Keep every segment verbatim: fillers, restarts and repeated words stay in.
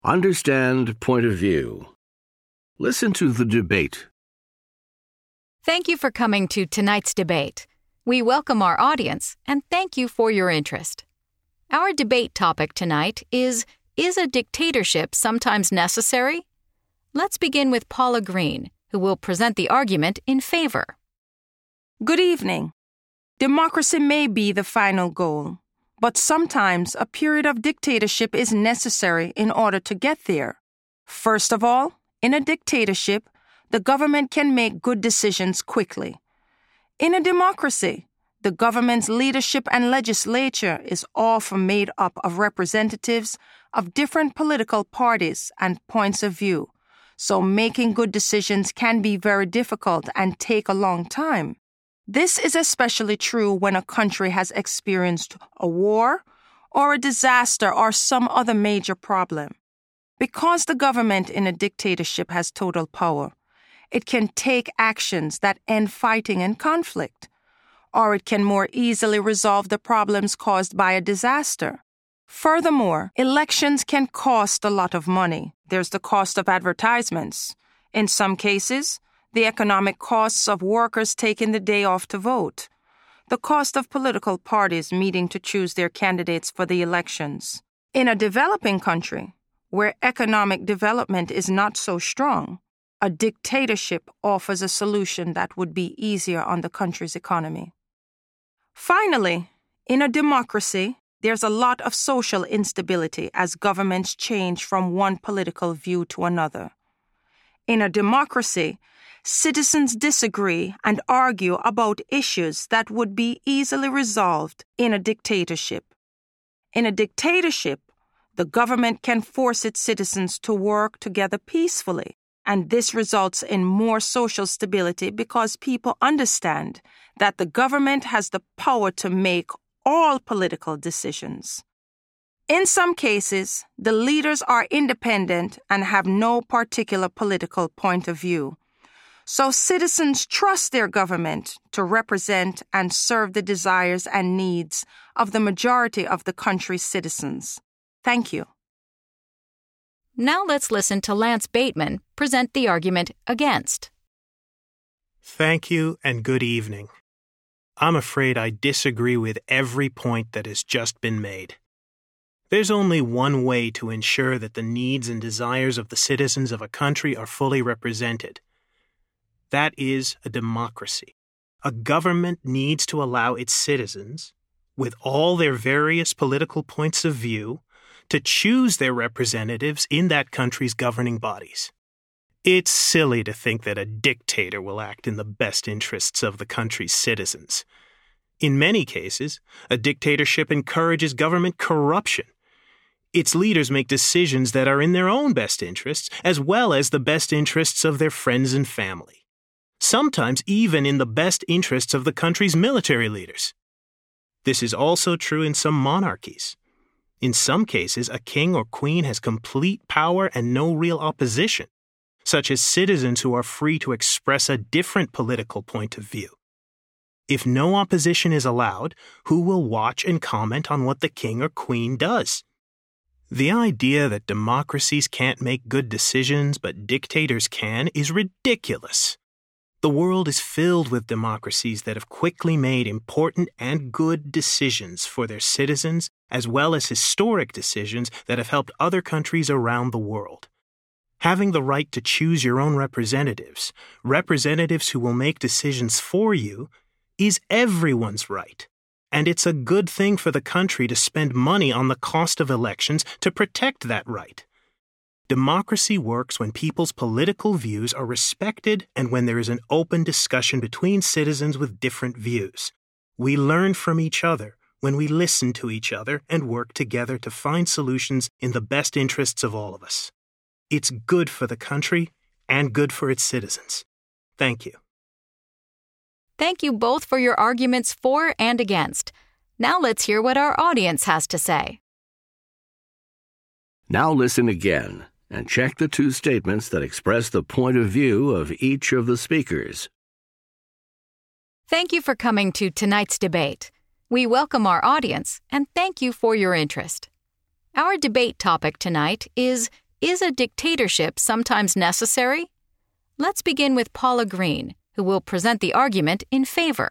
Understand point of view. Listen to the debate. Thank you for coming to tonight's debate. We welcome our audience and thank you for your interest. Our debate topic tonight is, is a dictatorship sometimes necessary? Let's begin with Paula Green, who will present the argument in favor. Good evening. Democracy may be the final goal, but sometimes a period of dictatorship is necessary in order to get there. First of all, in a dictatorship, the government can make good decisions quickly. In a democracy, the government's leadership and legislature is often made up of representatives of different political parties and points of view, so making good decisions can be very difficult and take a long time. This is especially true when a country has experienced a war or a disaster or some other major problem. Because the government in a dictatorship has total power, it can take actions that end fighting and conflict, or it can more easily resolve the problems caused by a disaster. Furthermore, elections can cost a lot of money. There's the cost of advertisements. In some cases, the economic costs of workers taking the day off to vote, the cost of political parties meeting to choose their candidates for the elections. In a developing country, where economic development is not so strong, a dictatorship offers a solution that would be easier on the country's economy. Finally, in a democracy, there's a lot of social instability as governments change from one political view to another. In a democracy, citizens disagree and argue about issues that would be easily resolved in a dictatorship. In a dictatorship, the government can force its citizens to work together peacefully, and this results in more social stability because people understand that the government has the power to make all political decisions. In some cases, the leaders are independent and have no particular political point of view. So citizens trust their government to represent and serve the desires and needs of the majority of the country's citizens. Thank you. Now let's listen to Lance Bateman present the argument against. Thank you and good evening. I'm afraid I disagree with every point that has just been made. There's only one way to ensure that the needs and desires of the citizens of a country are fully represented. That is a democracy. A government needs to allow its citizens, with all their various political points of view, to choose their representatives in that country's governing bodies. It's silly to think that a dictator will act in the best interests of the country's citizens. In many cases, a dictatorship encourages government corruption. Its leaders make decisions that are in their own best interests, as well as the best interests of their friends and family. Sometimes even in the best interests of the country's military leaders. This is also true in some monarchies. In some cases, a king or queen has complete power and no real opposition, such as citizens who are free to express a different political point of view. If no opposition is allowed, who will watch and comment on what the king or queen does? The idea that democracies can't make good decisions but dictators can is ridiculous. The world is filled with democracies that have quickly made important and good decisions for their citizens, as well as historic decisions that have helped other countries around the world. Having the right to choose your own representatives, representatives who will make decisions for you, is everyone's right. And it's a good thing for the country to spend money on the cost of elections to protect that right. Democracy works when people's political views are respected and when there is an open discussion between citizens with different views. We learn from each other when we listen to each other and work together to find solutions in the best interests of all of us. It's good for the country and good for its citizens. Thank you. Thank you both for your arguments for and against. Now let's hear what our audience has to say. Now listen again and check the two statements that express the point of view of each of the speakers. Thank you for coming to tonight's debate. We welcome our audience and thank you for your interest. Our debate topic tonight is, Is a dictatorship sometimes necessary? Let's begin with Paula Green, who will present the argument in favor.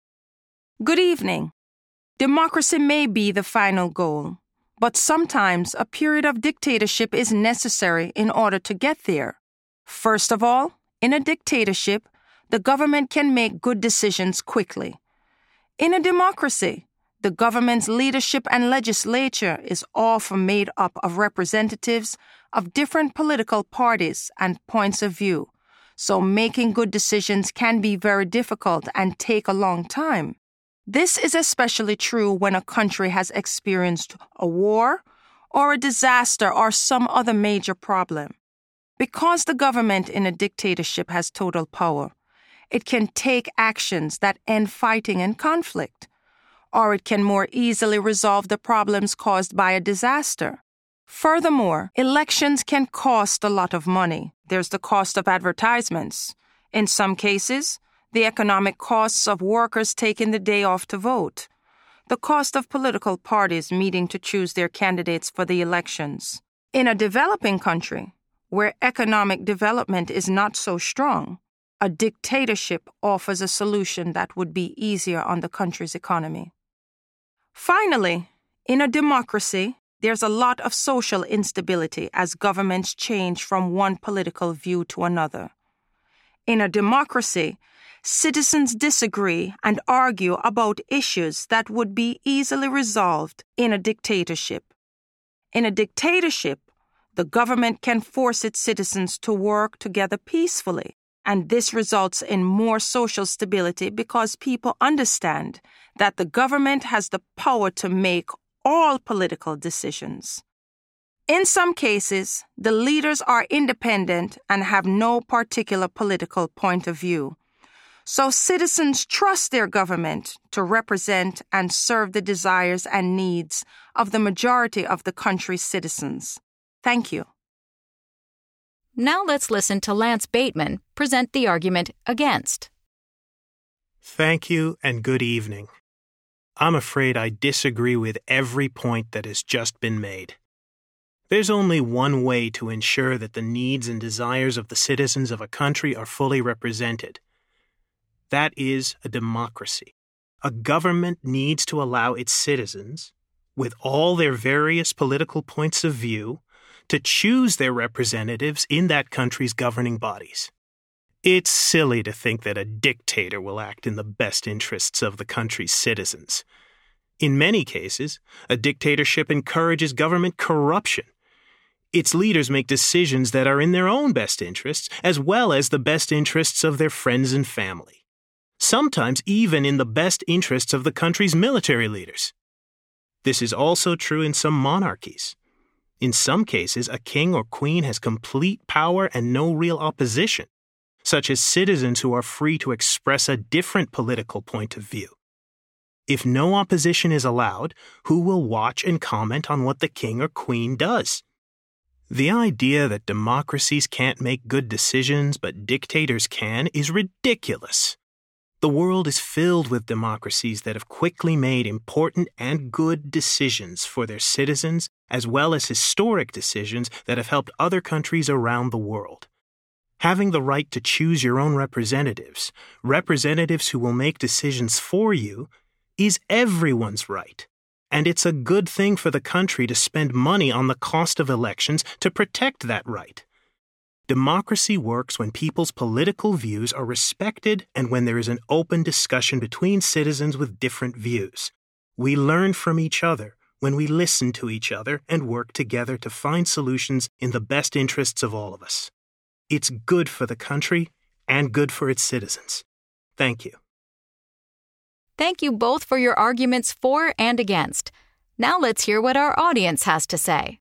Good evening. Democracy may be the final goal, but sometimes a period of dictatorship is necessary in order to get there. First of all, in a dictatorship, the government can make good decisions quickly. In a democracy, the government's leadership and legislature is often made up of representatives of different political parties and points of view, so making good decisions can be very difficult and take a long time. This is especially true when a country has experienced a war or a disaster or some other major problem. Because the government in a dictatorship has total power, it can take actions that end fighting and conflict, or it can more easily resolve the problems caused by a disaster. Furthermore, elections can cost a lot of money. There's the cost of advertisements. In some cases, the economic costs of workers taking the day off to vote, the cost of political parties meeting to choose their candidates for the elections. In a developing country, where economic development is not so strong, a dictatorship offers a solution that would be easier on the country's economy. Finally, in a democracy, there's a lot of social instability as governments change from one political view to another. In a democracy, citizens disagree and argue about issues that would be easily resolved in a dictatorship. In a dictatorship, the government can force its citizens to work together peacefully, and this results in more social stability because people understand that the government has the power to make all political decisions. In some cases, the leaders are independent and have no particular political point of view. So citizens trust their government to represent and serve the desires and needs of the majority of the country's citizens. Thank you. Now let's listen to Lance Bateman present the argument against. Thank you and good evening. I'm afraid I disagree with every point that has just been made. There's only one way to ensure that the needs and desires of the citizens of a country are fully represented. That is a democracy. A government needs to allow its citizens, with all their various political points of view, to choose their representatives in that country's governing bodies. It's silly to think that a dictator will act in the best interests of the country's citizens. In many cases, a dictatorship encourages government corruption. Its leaders make decisions that are in their own best interests, as well as the best interests of their friends and family. Sometimes even in the best interests of the country's military leaders. This is also true in some monarchies. In some cases, a king or queen has complete power and no real opposition, such as citizens who are free to express a different political point of view. If no opposition is allowed, who will watch and comment on what the king or queen does? The idea that democracies can't make good decisions but dictators can is ridiculous. The world is filled with democracies that have quickly made important and good decisions for their citizens, as well as historic decisions that have helped other countries around the world. Having the right to choose your own representatives, representatives who will make decisions for you, is everyone's right. And it's a good thing for the country to spend money on the cost of elections to protect that right. Democracy works when people's political views are respected and when there is an open discussion between citizens with different views. We learn from each other when we listen to each other and work together to find solutions in the best interests of all of us. It's good for the country and good for its citizens. Thank you. Thank you both for your arguments for and against. Now let's hear what our audience has to say.